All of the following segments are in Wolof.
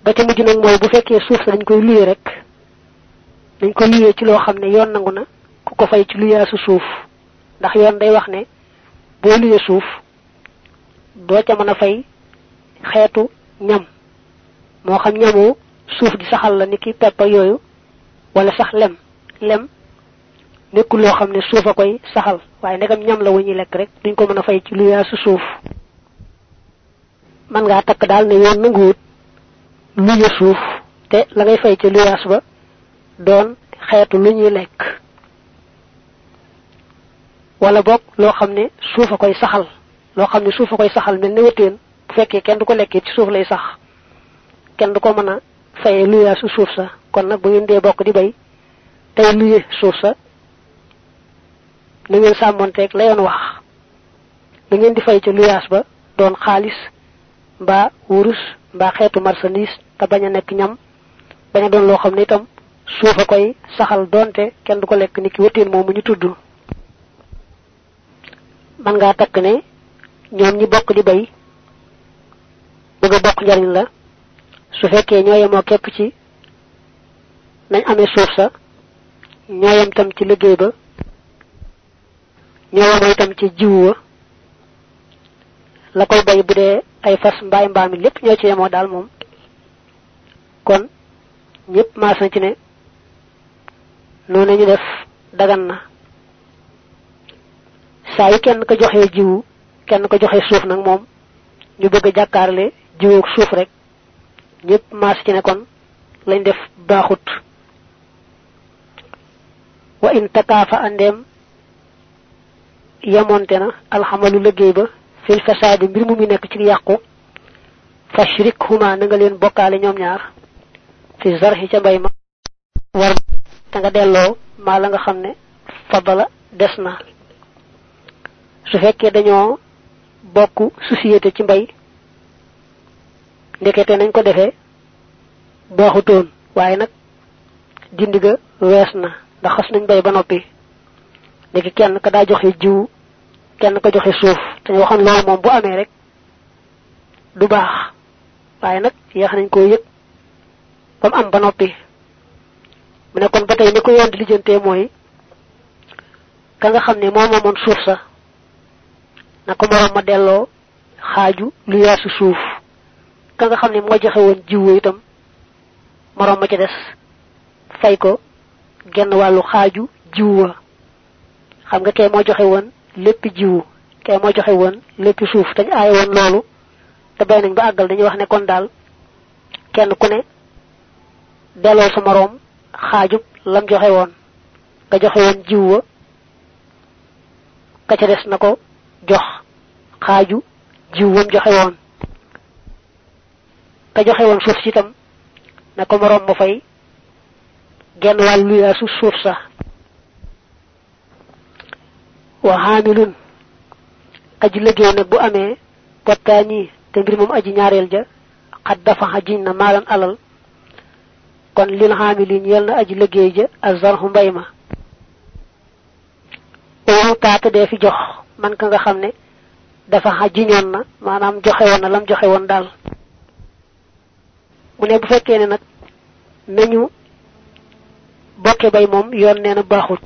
ba ca mujj nag mooy bu fekkee suuf sa dañ koy luyee rek dañ ko luyee ci loo xam ne yoon nangu na ku ko fay ci luyaasu suuf ndax yoon day wax ne boo luyee suuf doo ca mën a fay xeetu ñam moo xam ñamu suuf di saxal la ni ki pepp yooyu wala sax lem nekkul loo xam ne suuf a koy saxal waaye ndegam ñam la wu ñuy lekk rek duñ ko mën a fay ci luyaasu suuf man ngaa takk daal ne yoon nanguwut luye suuf te la ngay fay ci luyaas ba doon xeetu lu ñuy lekk wala boog loo xam ne suuf a koy saxal loo xam ne suuf a koy saxal mel ne wëteen bu fekkee kenn du ko lekkee ci suuf lay sax kenn du ko mën a fayee luyaasu suuf sa kon nag bu ngeen dee bokk di bay tey luye suuf sa na ngeen sàmmonteeg la yoon wax da ngeen di fay ci luyaas ba doon xaalis mbaa wurus mbaa xeetu marchandise te bañ a nekk ñam bañ a doon loo xam ne itam suuf a koy saxal doonte kenn du ko lekk ni ki wëteen moomu ñu tudd man ngaa takk ne ñoom ñi bokk di bay bëgg a bokk njariñ la su fekkee ñoo yemoo képp ci nañ amee suuf sa ñoo yem tam ci liggéey ba ñoo yemoo itam ci jiwu wa la koy bay bu dee ay fas mbaay mbaami lépp ñoo ci yemoo daal moom kon ñëpp maas na ci ne noonu ñu def dagan na saa yu kenn ko joxee jiwu kenn ko joxee suuf nag moom ñu bëgg a jàkkaarle jiwu ak suuf rek ñëpp maas ci ne kon lañ def baaxut wa in takaafa andeem yamonte na alxamalu liggéey ba fil fasaadi mbir mu nekk ci yàqu fashrikhuma na nga leen bokkaale ñoom ñaar fi zarhi ca mbay ma war te nga delloo maa la nga xam ne fadala des na su fekkee dañoo bokk société ci mbay ndekete nañ ko defee baaxutoon waaye nag dindi ga wees na ndax xas nañ bay ba noppi léegi kenn ka daa joxe jiw kenn ko joxe suuf te ñu waxoon loolu moom bu amee rek du baax waaye nag yeex nañ koo yëg ba mu am ba noppi mu ne kon ba tey ni ko yoon di lijjantee mooy ka nga xam ne moo moomoon suuf sa na ko moroom ma delloo xaaju lu yaasu suuf ka nga xam ne moo joxe woon jiw itam moroom ma ci des fay ko genn wàllu xaaju jiw wa xam nga kee moo joxe woon lépp jiwu kee moo joxe woon lépp suuf te ñu aaye woon loolu te bay nañ ba àggal dañuy wax ne kon daal kenn ku ne delloo sa moroom xaajub lam joxe woon nga joxe woon jiw wa ka ca des na ko jox xaaju jiw wam joxe woon ka joxe woon suuf si itam na ko moroom ma fay genn wàllu luyaasu suuf sa wa hamilun aji liggéey nag bu amee pottaani te mbir moom aji ñaareel ja xat dafa xajiñ na maalan alal kon lil hamilin yel na aji liggéey ja azarhu mbay ma oo taata dee fi jox man ka nga xam ne dafa xajiñoon na maanaam joxe woon na lam joxe woon daal mu ne bu fekkee ne nag nañu bokke bay moom yoon nee na baaxul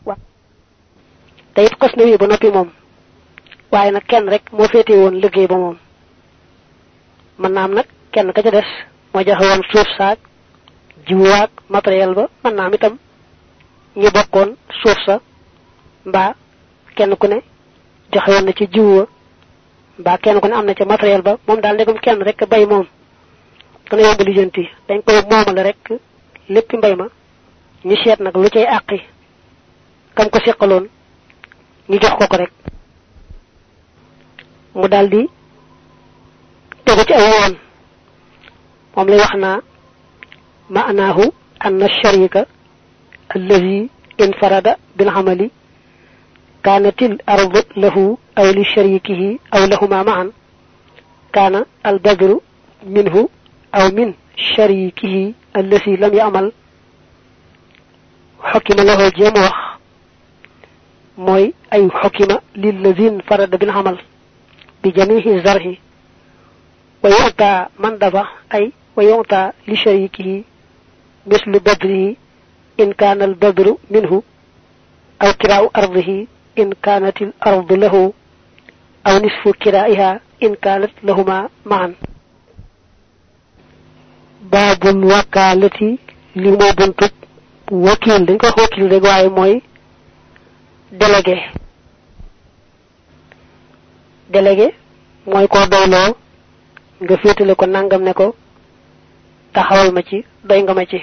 te it xas na wii ba noppi moom waaye nag kenn rek moo féete woon liggéey ba moom mën naa am nag kenn ka ca des moo joxe woon suuf saak jiwaak matériel ba mën naa am itam ñu bokkoon suuf sa mbaa kenn ku ne joxe woon na ci jiw wa mbaa kenn ku ne am na ca matériel ba moom daal ndegam kenn rek bay moom dana yomb lijjanti dañ koy moomale rek lépp mbay ma ñu seet nag lu cay àqi kam ko seqaloon ñu jox ko rek mu daldi tegu ci ay yoon moom lay wax naa ma'naahu anna sharika allazi infarada bil amali kaanatil ardu lahu aw li sharikihi aw lahuma ma'an kaana al badru minhu aw min sharikihi allazi lam ya'mal xukima lahu jéem wax mooy ay xukima lillazine farada bil amal bi jamihi zarhi wa yu'ta man dafa ay wa yu'ta li sharikihi mislu badrihi in kana al badru minhu aw kira'u ardihi in kanat al ardu lahu aw nisfu kira'iha in kanat lahuma ma'an. babul wakalati li mo buntu wakil dañ ko wakil rek waye moy délégué moy ko doylo nga féetale ko nangam ne ko taxawal ma ci doy nga ma ci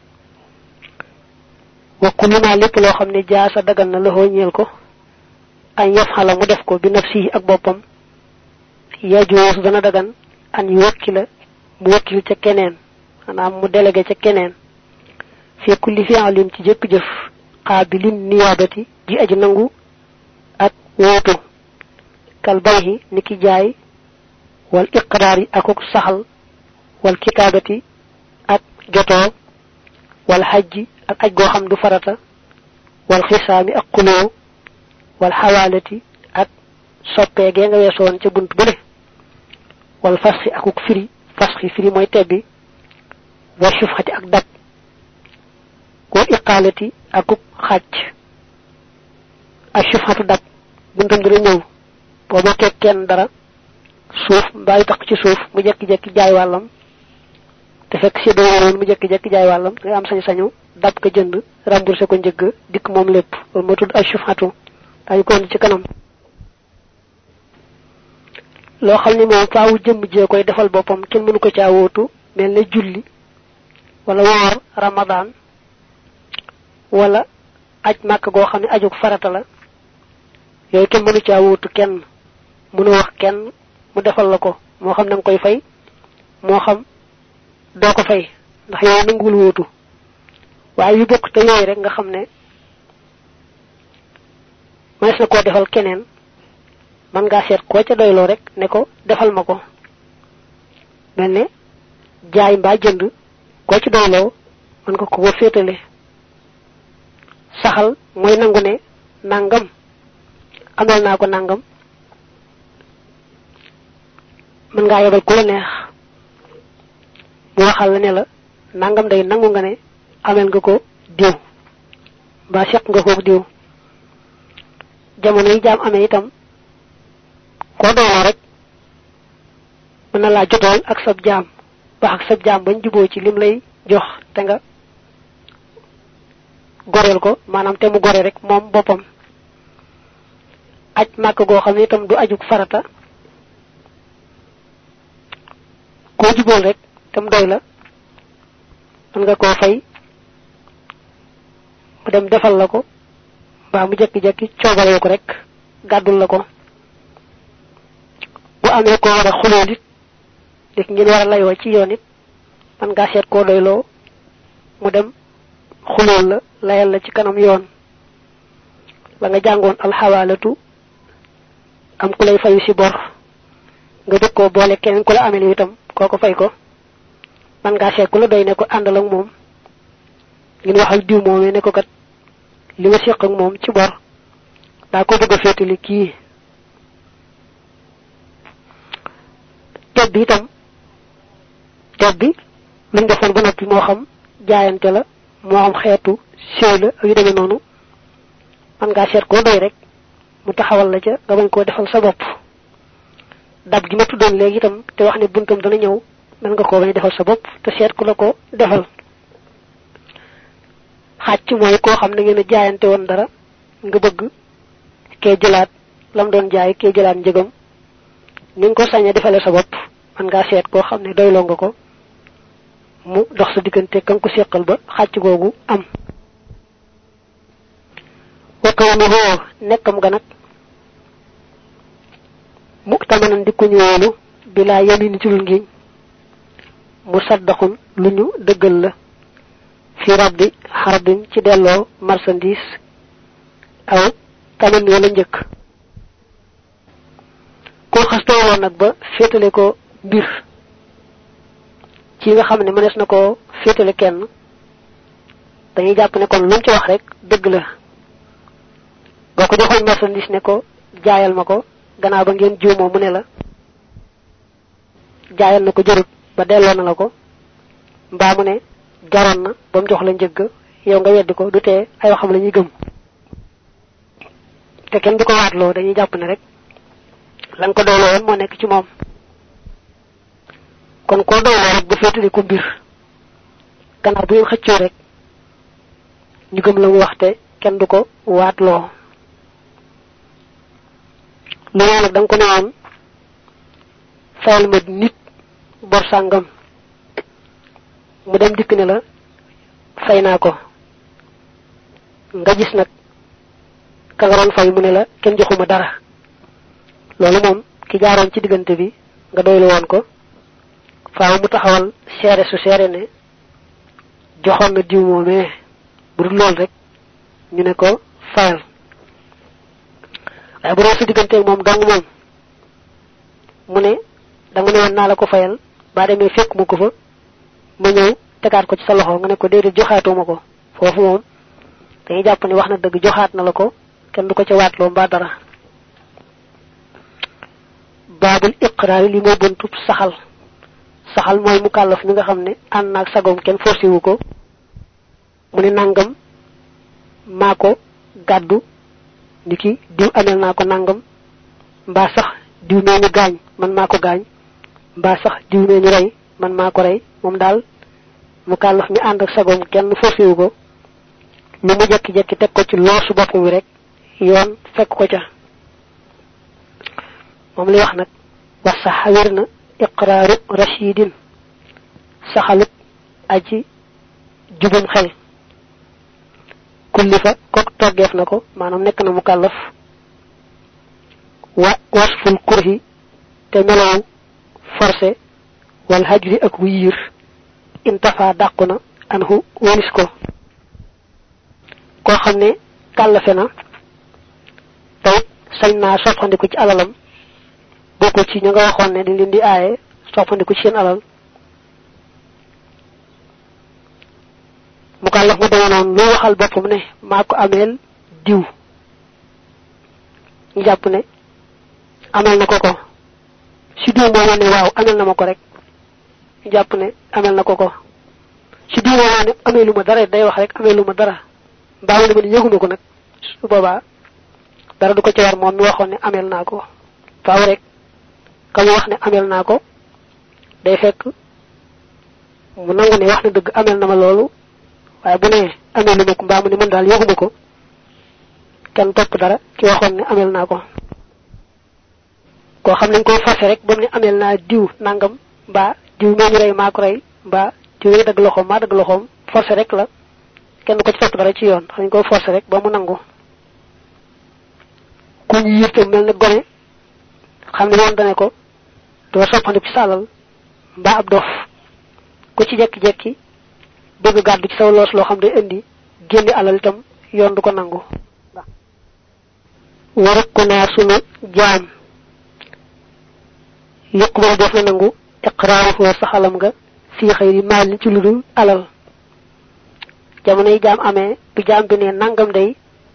wa kullu ma lepp lo xamne jaasa dagal na la ho ñeel ko ay yafala mu def ko bi nafsi ak bopam ya joos dana dagan an yuwakkila mu wakkil ca keneen manam mu délégué ca keneen fi kulli fi'lin ci jëpp jëf qabilin niyabati di aji nangu ak wotu kal bayhi niki jaay wal iqrari akuk saxal wal kitabati ak joto wal hajji ak aj go xam du farata wal khisami ak qulo wal hawalati ak soppe ge nga wesson ci buntu bele wal fasxi akuk firi fasxi firi moy tebbi wa shufati ak dab wal iqalati akuk xacc ashufatu dab buntam dina ñew bo bokke kenn dara suuf mbay tax ci suuf mu jekki jekki jaay walam te fekk ci do won mu jekki jekki jaay walam ngay am sañ sañu dab ko jënd rembourser ko njëgg dik mom lepp mo tud ashufatu ay ko ci kanam lo xamni mom faawu jëm je koy defal bopam kenn mënu ko ca wotu melni julli wala wor ramadan wala aj mak go xamni ajuk farata la yoy kenn mënu ca wotu kenn mënu wax kenn mu defal lako mo xam nang koy fay mo xam do ko fay ndax yow nangul wotu waye yu bokk te yoy rek nga xamne mais na ko defal keneen man nga seet ko ca doylo rek ne ko defal mako melne jaay mba jënd ko ci doylo man ko ko fétalé saxal moy nangu ne nangam amal na ko nangam man nga yobal ko neex bu waxal la ne la nangam day nangu nga ne amel nga ko diw ba xek nga ko diw jamono yi jam amé itam ko doon rek mën la jotol ak sab jam ba ak sab jam bañ jubo ci lim lay jox te nga gorel ko manam te mu goré rek mom bopam aj mak go xamni itam du ajuk farata ko jubol rek tam doy la man nga ko fay mu dem defal lako ba mu jekki jekki ciobale ko rek gadul lako bu amé ko wara xulolit dik ngeen wara layo ci yonit man nga set ko doylo mu dem xulol la layal la ci kanam yoon la nga jangon al hawalatu am ku lay fayu ci bor nga bëgg ko boole keneen ku la amel itam koko fay ko man nga set ku la doy ne ko andal ak mom ngeen waxal diw momé ne ko kat lima xex ak mom ci bor da ko bëgg fétali ki tebbi itam tebbi luñ defal ba noppi moo xam jaayante la moo xam xeetu séw la yu demee noonu man ngaa seet koo doy rek mu taxawal la ca nga bañ koo defal sa bopp dab gi ma tuddoon léegi itam te wax ne buntam dana ñëw man nga koo bañ defal sa bopp te seet ku la ko defal xàcc mooy koo xam ne ngeen a jaayante woon dara nga bëgg kee jëlaat lam doon jaay kee jëlaat njëgam ni nga ko sañé defalé sa bop man nga sét ko xamné doylo nga ko mu dox sa digënté kan ko sékkal ba xacc gogu am wakaw ni ho nekkam ga nak muktamanan di ko ñëwolu bila yamin ci lu ngiñ musaddaqun luñu deggal la fi rabbi harbin ci delo marchandise aw tamen wala ñëk ko xasto nak ba fétalé ko bir ci nga xamné mënes nako fétalé kenn dañuy japp né kon lu ci wax rek deug la boko joxoñ marchandise né ko jaayal mako gannaaw ba ngeen juumo mu né la jaayal nako jërut ba delo na la ko mbaa mu ne jaroon na ba mu jox la njëgg yow nga weddi ko du tee ay waxam la ñuy gëm te kenn du ko waatloo dañuy jàpp ne rek lan ko doyloo woon moo nekk ci moom kon koo doyloo rek ba féetali ko mbir gannaaw bu ngeen xëccoo rek ñu gëm la mu wax te kenn du ko waatloo loolu nag da nga ko ne woon fayal ma nit bor sàngam mu dem dikk ne la fay naa ko nga gis nag ka nga doon fay mu ne la kenn joxuma dara loolu moom ki jaaroon ci diggante bi nga doylu woon ko faaw mu taxawal seere su seere ne joxoon na diw moomee bu dul loolu rek ñu ne ko fayal waaye bu doon sa digganteeg moom dong moom mu ne da nga ne woon naa la ko fayal ba demee fekk mu ko fa ma ñëw tegaat ko ci sa loxo nga ne ko déedéet joxaatuma ko foofu moom dañuy jàpp ne wax na dëgg joxaat na la ko kenn du ko ca waatloo mbaa dara baabul iqraar li mooy buntu saxal mooy mu kàllaf mi nga xam ne ànd naag sagoom kenn forcé wu ko mu ne nangam maa ko gàddu ni ki diw amel naa ko nangam mbaa sax diw mee ñu gaañ man maa ko gaañ mbaa sax diw mee ñu rey man maa ko rey moom daal mu kàllaf mi ànd ak sagoom kenn forcé wu ko lu mu jekki-jekki teg ko ci loosu bopp wi rek yoon fekk ko ca moom li wax nag wax sax wér na iqraaru rashidin saxalut aji jubum xel kulli fa kook toggeef na ko maanaam nekk na mu kàllaf wa wasful kurhi te melow forcé wal hajri ak wu yiir intafa dàqu na anhu walis ko koo xam ne kàllafe na tey sañ naa soppandiku ci alalam bokku ci ñu nga waxoon ne dañ leen di aaye soppandiku ci seen alal mu kàllaf mu demee noonu lu waxal boppam ne maa ko ameel diw ñu jàpp ne amel na ko ko si diw moo ne waaw amel na ma ko rek ñu jàpp ne amel na ko ko si diw moo ne ameelu ma dara day wax rek ameelu ma dara mbaa ne ma ne yëguma ko nag su boobaa dara du ko ci war moom mi waxoon ne amel naa ko faaw rek ka mu wax ne amel naa ko day fekk mu nangu ne wax na dëgg amel na ma loolu waaye bu ne amelu ma ko mbaa mu ne man daal yëguma ko kenn topp dara ki waxoon ne amel naa ko koo xam nañ koy forcé rek ba mu ne amel naa diw nangam mbaa diw mee ñu rey maa ko rey mbaa diw yi dagg loxoom maa dagg loxoom forcé rek la kenn ko ci topp dara ci yoon dañ koy forcé rek ba mu nangu ku ñu yirte mel ne gone xam ne woon dane ko doo soppandiku ci sa alal mbaa ab dof ku ci jekki-jekki bëgg gàddu ci saw loos loo xam day indi génne alal itam yoon du ko nangu warak ko naa sunu jaam yuqbal def na nangu iqraaru wa saxalam nga fii xëyri maal ci lu dul alal jamono yi jaam amee bu jaam bi ne nangam day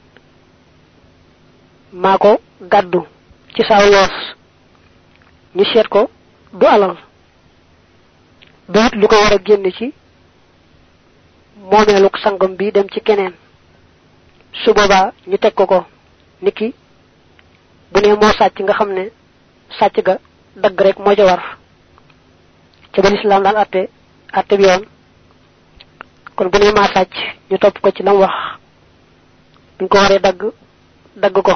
maa ko gàddu ci saw loos ñu seet ko du alal du it lu ko war a génn ci moomeelu sangam bi dem ci keneen su boobaa ñu teg ko niki bu ne moo sàcc nga xam ne sàcc ga dagg rek moo ja war ca ba lislaam daan atte bi yoon kon bu ne maa sàcc ñu topp ko ci lam wax buñ ko waree dagg ko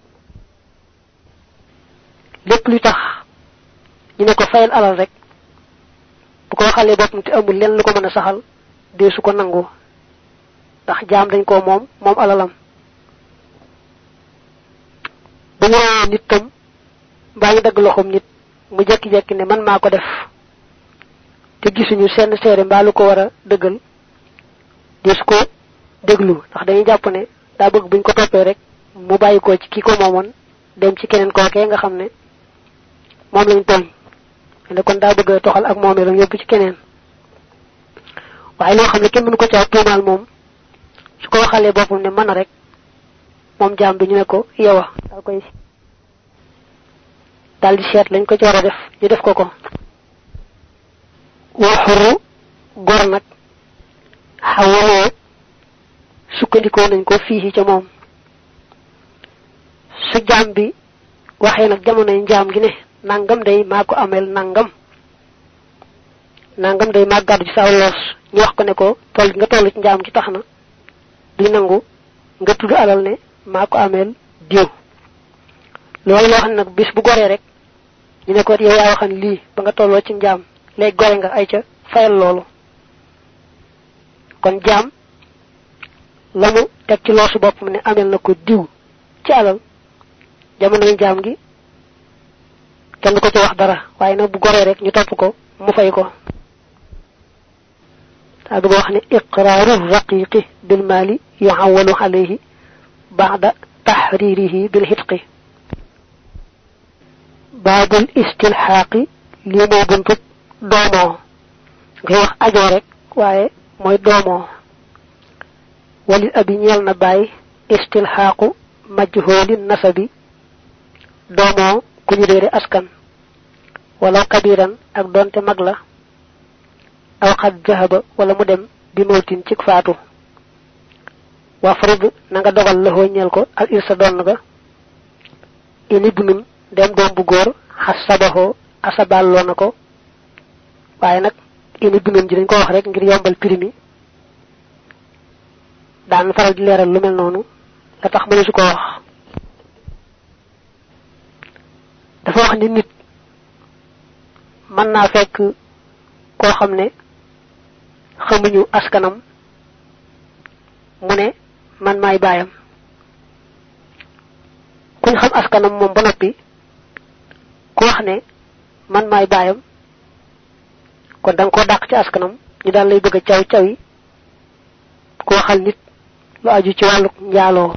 lépp lu tax ñu ne ko fayal alal rek bu ko waxalee boppam te amul lenn lu ko mën a saxal dee su ko nangu ndax jaam dañ koo moom alalam bu ñu rawee nit tam mbaa ñu dagg loxoom nit mu jekki-jekki ne man maa ko def te gisuñu seen seere mbaa lu ko war a dëggal dee su ko déglu ndax dañuy jàpp ne daa bëgg buñ ko toppee rek mu bàyyi ko ci ki ko moomoon dem ci keneen kookee nga xam ne moom lañ tooñ ne kon daa bëgg a toxal ak moomeelam yóbbu ci keneen waaye loo xam ne kenn mënu ko caa tuumaal moom su ko waxalee boppam ne mën a rek moom jaam bi ñu ne ko yowa daal di seet lañ ko ci war a def ñu def ko waxuru gor nag taxawaloo sukkandikoo nañ ko fii ca moom su jaam bi waxee nag jamonoy njaam gi ne nangam day maa ko amel nangam day maa gàddu ci saw loos ñu wax ko ne ko toll nga toll ci njaam gi tax na du nangu nga tudd alal ne maa ko amel diw loolu loo xam ne nag bis bu goree rek ñu ne ko yow yaa waxan lii ba nga tolloo ci njaam léegi gore nga ay ca fayal loolu kon jaam la mu teg ci loosu boppam ne amel na ko diw ci alal jamonoy njaam gi kenn du ko ci wax dara waaye nag bu goree rek ñu topp ko mu fay ko daa bëgg wax ne iqraaru raqiqi bil maali yuxawalu alayhi ba'da taxriirihi bil hitqi baabul istilxaaqi lii moo buntub doomoo ngay wax ajoo rek waaye mooy doomoo walil abi ñeel na bàyyi istilxaaqu majhoolin nasabi doomoo ku ñu réere askan wala kabiran ak doonte mag la aw xad zahaba wala mu dem bi mawtin ci faatu wa farid na nga dogal la ñeel ko al irsa doon nga ini bunun dem doom bu góor xasabaxoo asaballoo na ko waaye nag ini bunun ji dañ ko wax rek ngir yombal primi daan faral di leeral lu mel noonu la tax mënu su ko wax dafa wax ni nit mën naa fekk koo xam ne xamuñu askanam mu ne man maay baayam kuñ xam askanam moom ba noppi ku wax ne man maay baayam kon da nga koo dàq ci askanam ñu daal lay bëgg a caw cawi ku waxal nit lu aju ci wàllu njaaloo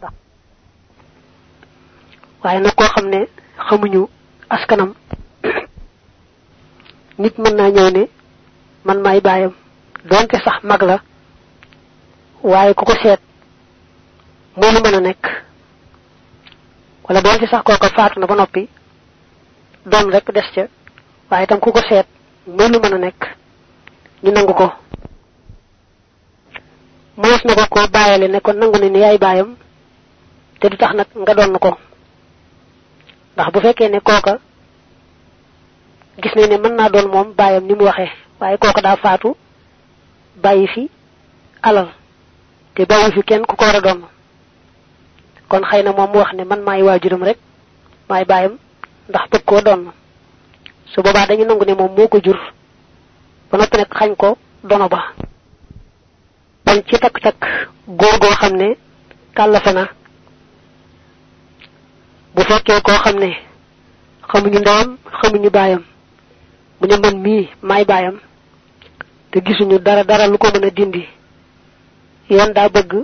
waaye nag koo xam ne xamuñu askanam nit mën naa ñëw ne man maay baayam doonte sax mag la waaye ku ko seet moo lu mën a nekk wala doonte sax kooka faatu na ba noppi doon rek des ca waaye itam ku ko seet moo lu mën a nekk ñu nangu ko mënees na ko bàyyale ne ko nangu ne ni yaay baayam te du tax nag nga doon ko ndax bu fekkee ne kooka gis nañ ne mën naa doon moom baayam ni mu waxee waaye kooka daa faatu bàyyi fi alal te bàyyi fi kenn ku ko war a doon kon xëy na moom mu wax ne man maay waajuram rek maay baayam ndax bëgg koo doon su boobaa dañu nangu ne moom moo ko jur ba noppi nag xañ ko dono ba kon ci takk-takk góor goo xam ne kàllafe na bu fekkee koo xam ne xamuñu ndeyam xamuñu baayam mu ne man mii maay baayam te gisuñu dara lu ko mën a dindi yoon daa bëgg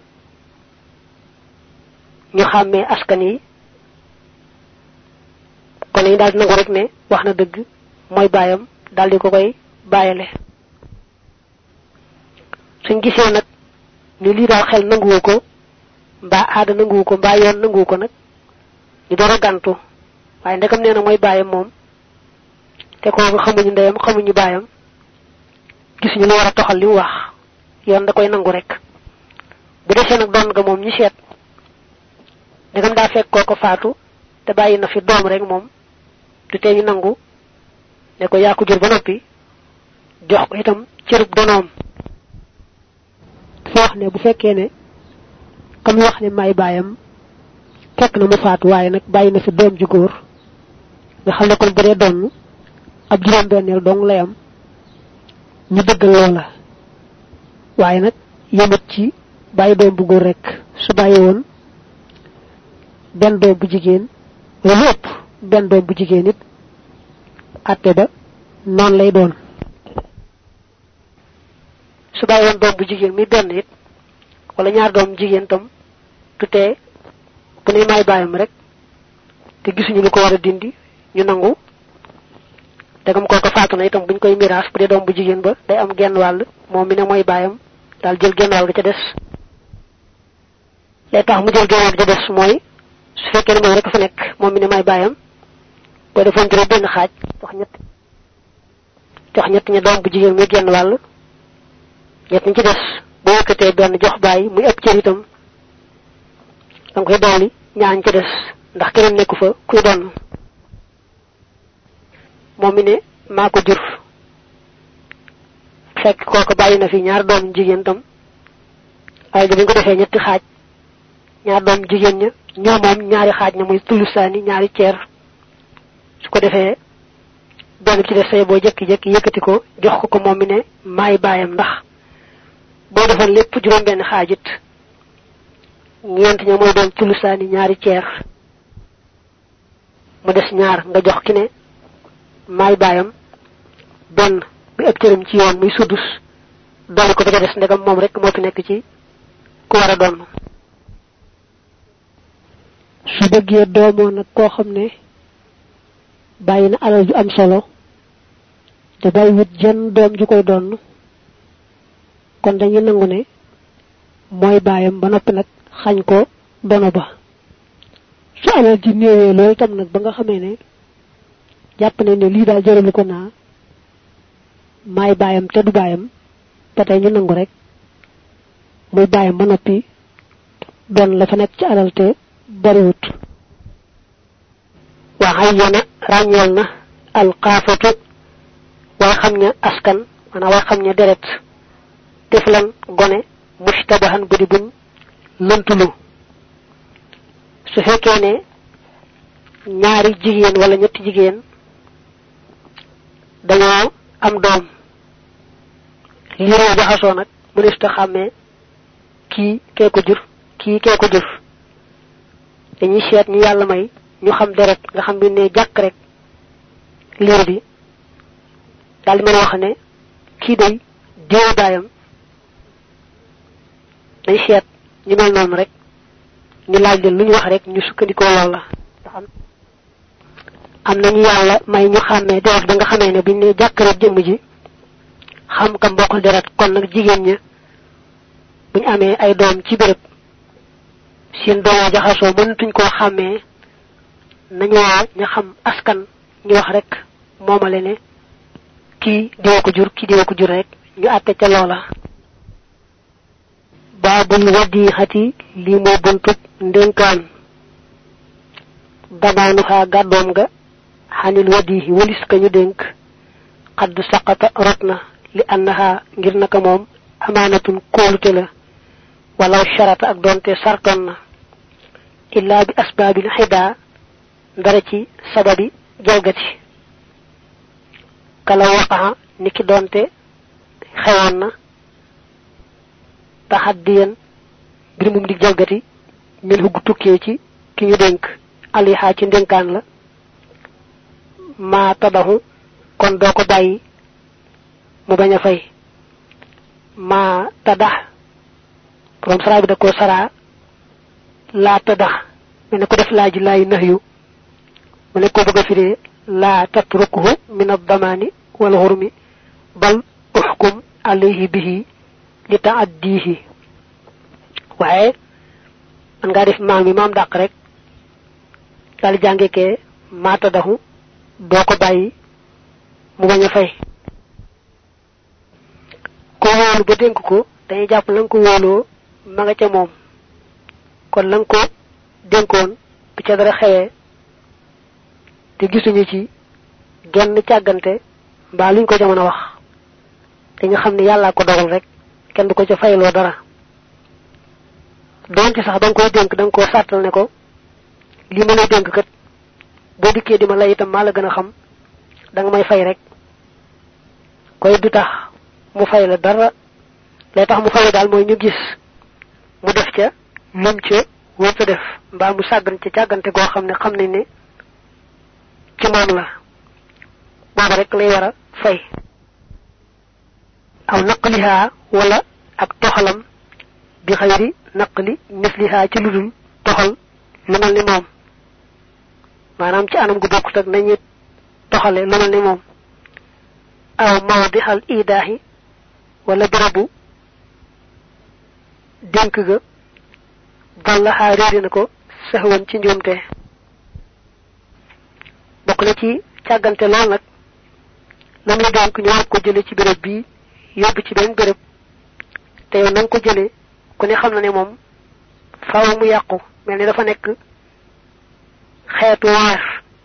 ñu xàmmee askan yi kon yi daal di nangu rek ne wax na dëgg mooy baayam daal di ko koy bàyyale suñ gisee nag ni lii daal xel nanguwu ko mbaa aada nanguwu ko mbaa yoon nanguwu ko nag ñu door a gàntu waaye ndekam nee na mooy baayam moom te kooku xamuñu ndeyam xamuñu baayam gisuñu lu war a toxal li mu wax yoon da koy nangu rek bu defee nag doon nga moom ñi seet ndegam daa fekk kooko faatu te bàyyi na fi doom rek moom du tee ñu nangu ne ko yaa ko jur ba noppi jox ko itam cërub donoom dafa wax ne bu fekkee ne kam wax ne may baayam fekk na mu faatu waaye nag bàyyi na fi doom ju góor nga xam ne kon bu dee doon ab juróom-benneel dong lay am ñu dëggal loola waaye nag yemut ci bàyyi doom bu góor rek su bàyyi woon benn doom bu jigéen wala lu ëpp benn doom bu jigéen it àtte ba noonu lay doon su bàyyi woon doom bu jigéen mi benn it wala ñaar doom jigéen tam du tee bu ne may bàyyam rek te gisuñu lu ko war a dindi ñu nangu dagam kooko faatu na itam buñ koy miraas bu dee doom bu jigéen ba day am genn wàll moom mi ne mooy bàyyam daal jël genn wàll ga ca des lay tax mu jël genn wàll ga ca des mooy su fekkee ne moom rek fa nekk moom mi ne may bàyyam boo defoon juróom benn xaaj jox ñett ñi doom bu jigéen muy genn wàll ñett ñi ci des bu yëkkatee benn jox bàyyi muy ëpp cër itam danga koy dolli ñaan ca des ndax keneen nekku fa kuy doon moom mi ne maa ko jur fekk kooku bàyyi na fi ñaar doom jigéen tam waaye dañ ko defee ñetti xaaj ñaar doom jigéen ña ñoo moom ñaari xaaj na muy tulusaani ñaari ceer su ko defee benn ci def say boo jëkki-jëkki yëkkati ko jox ko moom mi ne maay baayam ndax boo defoon lépp juróom benn xaajit ñeent ña mooy doon tulusaani ñaari ceer mu des ñaar nga jox ki ne maay baayam benn bi ëpp cëram ci yoon muy sudus dolli ko dafa des ndegam moom rek moo fi nekk ci ku war a doon su bëggee doomoo nag koo xam ne bàyyi na alal ju am solo te bàyyi wut jenn doom ju koy doon kon dañuy nangu ne mooy baayam ba noppi nag xañ ko dono ba su alal ji néewee loolu tam nag ba nga xamee ne jàpp ne lii daal jëralu ko naa maay baayam te du baayam ba tey ñu nangu rek muy baayam ba noppi doon la fa nekk ci alal te bariwut waxay yana ràññeel na alxaafatu way xam ña askan maanaam way xam ña deret tiflan gone mushtabahan bu di buñ lëntulu su fekkee ne ñaari jigéen wala ñetti jigéen dañoo am doom liiroo jaxasoo nag mënees ta xàmmee kii kee ko jur kii kee ko jur dañuy seet ñu yàlla may ñu xam deret nga xam bi ne jàkk rek liir bi daal di mën a wax ne kii day diw baayam dañ seet ñu mel noonu rek ñu laaj leen lu ñu wax rek ñu sukkandikoo lool la am nañu yàlla may ñu xàmmee deret ba nga xamee ne buñ ne jàkk rek jëmm ji xam ka mbokkal deret kon nag jigéen ña buñ amee ay doom ci béréb seen doom jaxasoo mënatuñ koo xàmmee nañu woo ñu xam askan ñu wax rek moomale ne kii diwa ko jur kii diwa ko jur rek ñu àtte ca loola baabul wadixati lii moo buntub ndénkaan damaanu xaa gàddoom ga xanil wadihi walis ka ñu dénk xadd saqata rot na li annaha ngir naka moom amaanatun kóolute la walaw sharata ak doonte sartoon na illaa bi asbaabil xidaa ndara ci sababi jalgati kala waqaxa ni ki doonte xewoon na taxaddiyan bir mum di jalgati min hugg tukkee ci ki ñu dénk aliha ci ndénkaan la maa tabaxu kon doo ko bàyyi mu bañ a fay maa tadax borom saraa bi da koo saraa laa tadax mu ne ko def laaji laayi nahyu mu ne ko bëgg a firee laa tatrukuhu min ad-damaani wal hurmi bal uxkum alayhi bihi li ta'addihi waaye man ngaa def maam yi maam dàq rek daal di jàngekee maa tadaxu doo ko bàyyi mu bañ a fay ko wóolu ba dénk ko dañuy jàpp la nga ko wóoloo ma nga ca moom kon la nga ko dénkoon bu ca dara xewee te gisuñu ci genn càggante mbaa luñ ko ca mën a wax dañu xam ne yàllaa ko dogal rek kenn du ko ca fayloo dara doonte sax da nga koy dénk da nga koo sàttal ne ko li ma lay dénk kat boo dikkee di ma lay itam maa la gën a xam da nga may fay rek koy du tax mu fay la dara lay tax mu fay daal mooy ñu gis mu def ca lum ca wërta def mbaa mu sàggan ca càggante goo xam ne xam nañ ne ci moom la booba rek lay war a fay aw naqlihaa wala ak toxalam bi xayri naqli mislihaa ci ludul toxal lu mel ni moom maanaam ci anam gu bokkut ak nañu toxale lu mel ni moom aw mawdixal idaahi wala barabu dénk ga dallaxaa réeri na ko saxwan ci njuumte bokk na ci càggante lool nag la muy dénk ñu war ko jële ci béréb bi yóbbu ci benn béréb te yow nang ko jëlé ku ne xam na ne moom faaw mu yàqu mel ni dafa nekk xeetu waar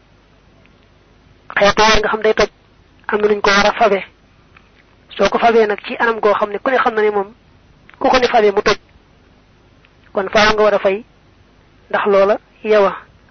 nga xam day toj am na nuñ ko war a fabe soo ko fabee nag ci anam goo xam ne ku ne xam na ne moom ku ko ne fabee mu toj kon faaw nga war a fay ndax loola yewa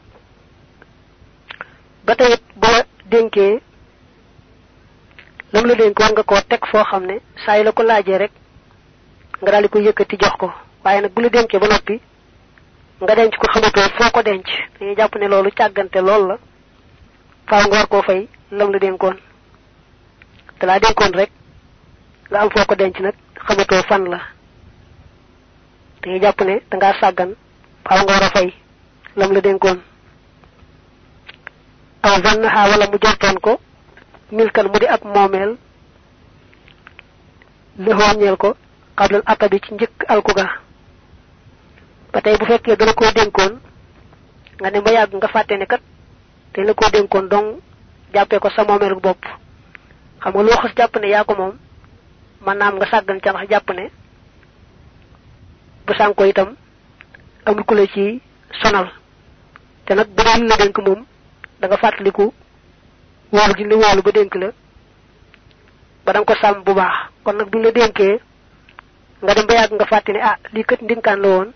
ba tey boo dénkee lam la dénk war nga koo teg foo xam ne saa yi la ko laajee rek nga daal di ko yëkkati jox ko waaye nag bu la dénkee ba noppi nga denc ko xamatoo foo ko denc dañuy jàpp ne loolu càggante lool la faaw nga war koo fay lam la dénkoon te laa dénkoon rek nga am foo ko denc nag xamatoo fan la dañuy jàpp ne dangaa sàggan faaw nga war a fay lam la dénkoon aw zannaha wala mu jortoon ko milkan mu di ak moomeel lëxoo ñeel ko xablal atabi ci njëkk alkuga ba tey bu fekkee dana koo dénkoon nga ne ba yàgg nga fàtte ne kat dañ la koo dénkoon donc jàppee ko sa moomeelu bopp xam nga loo xas jàpp ne yaa ko moom man naam nga sàggan ca ndax jàpp ne bu sànko itam amul ku la ci sonal te nag bu dee la dénk moom da nga fàttaliku wóolu gi la wóolu ba dénk la ba danga ko sàmm bu baax kon nag bu la dénkee nga dem ba yàgg nga fàtte ne ah lii kat ndinkaan la woon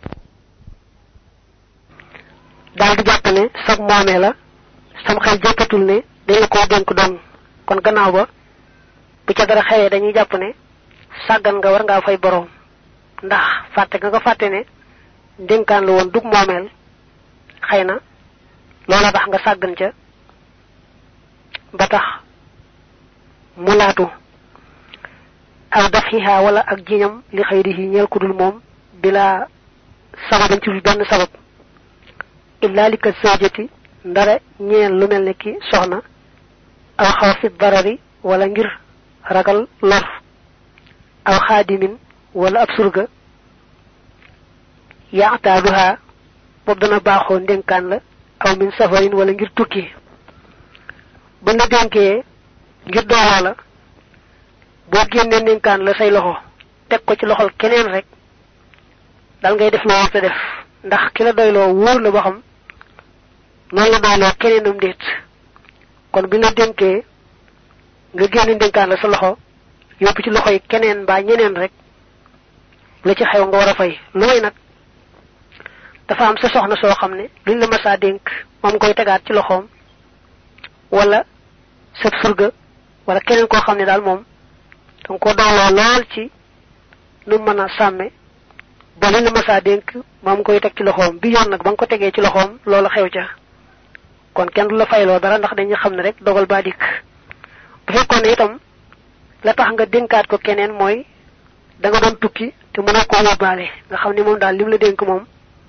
daal di jàpp ne sag moomee la sam xel jàppatul ne dañ la koo dénk dong kon gannaaw ba bu ca dara xewee dañuy jàpp ne sàggan nga war ngaa fay boroom ndax fàtte nga fàtte ne ndénkaan la woon dug moomeel xëy na loola tax nga sàggan ca ba tax mu laatu aw dafiha wala ak jiñam li xëyrihi ñeel ku dul moom bila sababan ci benn sabab illa li ka sawjati ndara ñeel lu mel ne ki soxna aw xaw fi darari wala ngir ragal lor aw xaadimin wala ab surga yaataaduha boobu dana baaxoo ndénkaan la aw min safarin wala ngir tukki ba na dénkee ngir dooloo la boo génnee ndénkaan la say loxo teg ko ci loxol keneen rek dal ngay def loo te def ndax ki la doyloo wóor la ba xam noonu la doyloo keneenam déet kon bi la dénkee nga génne ndénkaan la sa loxo yóbbu ci loxoy keneen mbaa ñeneen rek la ci xew nga war a fay looy nag dafa am sa soxna soo xam ne luñ la masaa dénk moom koy tegaat ci loxoom wala sa surga wala keneen koo xam ne daal moom danga ko dooloo lool ci nu mën a sàmme ba luñ la masaa dénk moom koy teg ci loxoom bi yoon nag ba nga ko tegee ci loxoom loolu xew ca kon kenn du la fayloo dara ndax dañuy xam ne rek dogal baa dikk bu fekkoon ne itam la tax nga dénkaat ko keneen mooy da nga doon tukki te mënoo koo yóbbaale nga xam ne moom daal lim la dénk moom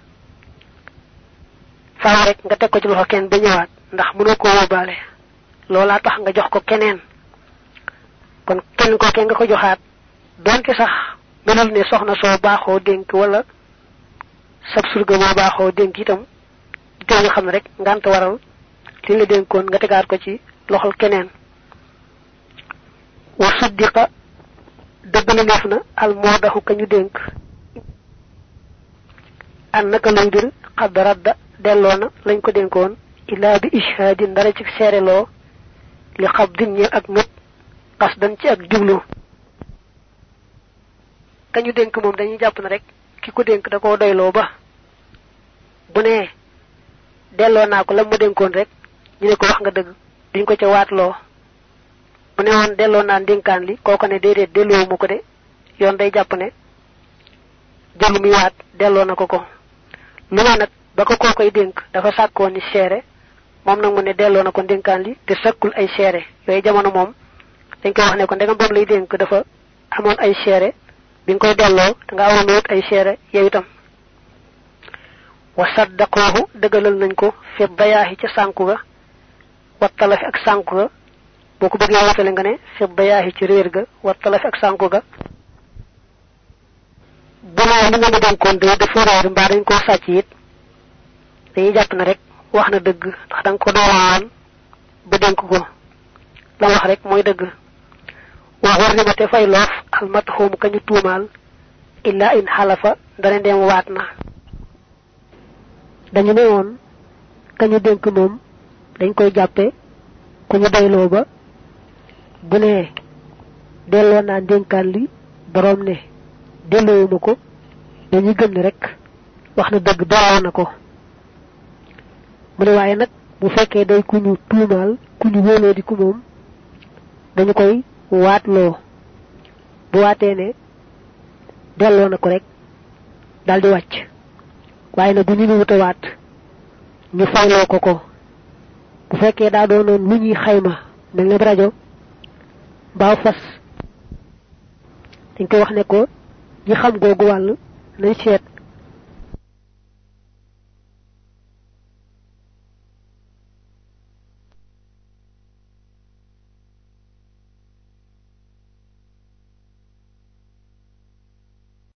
faaw rek nga teg ko ci loxo kenn ba ñëwaat ndax mënoo koo yóbbaale loolaa tax nga jox ko keneen kon kenn ko kenn nga ko joxaat donte sax melul ne soxna soo baaxoo dénk wala sab surga boo baaxoo dénk itam te nga xam ne rek ngant waral li la dénkoon nga tegaat ko ci loxol keneen wa suddiqa dëggala neef na al moodaxu ka ñu dénk an naka lay bir xadd radda delloo na lañ ko dénkoon ilaa bi ishaadin dara ci seereloo li xab din ñeel ak ñëpp xas dan ci ak jublu ka ñu dénk moom dañuy jàpp na rek ki ko dénk da koo doyloo ba bu nee delloo naa ko la ma dénkoon rek ñu ne ko wax nga dëgg duñ ko ca waatloo bu ne woon delloo naa ndénkaan li kooko ne déedéet delloo mu ko de yoon day jàpp ne jëlu mi waat delloo na ko ko lu ma nag ba ko kookoy dénk dafa sàkkoon ni seere moom nag mu ne delloo na ko ndénkaan li te sakkul ay seere yooyu jamono moom dañ koy wax ne ko ndegam boobu lay dénk dafa amoon ay seere bi nga koy delloo da nga amoon wut ay seere yow itam wa saddaqoohu dëggalal nañ ko fi dayaahi ca sànku ga wattalafi ak sànku ga boo ko bëggee wutale nga ne fi dayaahi ci réer ga wattalafi ak sànku ga bu ne li nga ma dénkoon de dafa réer mbaa dañ koo sàcc it dañuy jàpp na rek wax na dëgg ndax da nga ko dooloon ba dénk ko la wax rek mooy dëgg wax war ne ma te fay loof almatxuum ka ñu tuumaal illa in halafa dana dem waatna dañu ne woon kañu dénk moom dañ koy jàppe ku ñu doyloo ba bu ne delloo naa dénkaan li borom ne delloowuma ko dañuy gëm ne rek wax na dëgg delloo na ko mu ne waaye nag bu fekkee day ku ñu tuumaal ku ñu wóoloo di ku moom dañu koy waatloo bu waatee ne delloo na ko rek daldi wàcc waaye nag bu ñu wuta waat ñu fayloo ko bu fekkee daa doonoon lu ñuy xayma mel ne rajo mbaa fas dañ koy wax ne ko ñi xam googu wàll nañ seet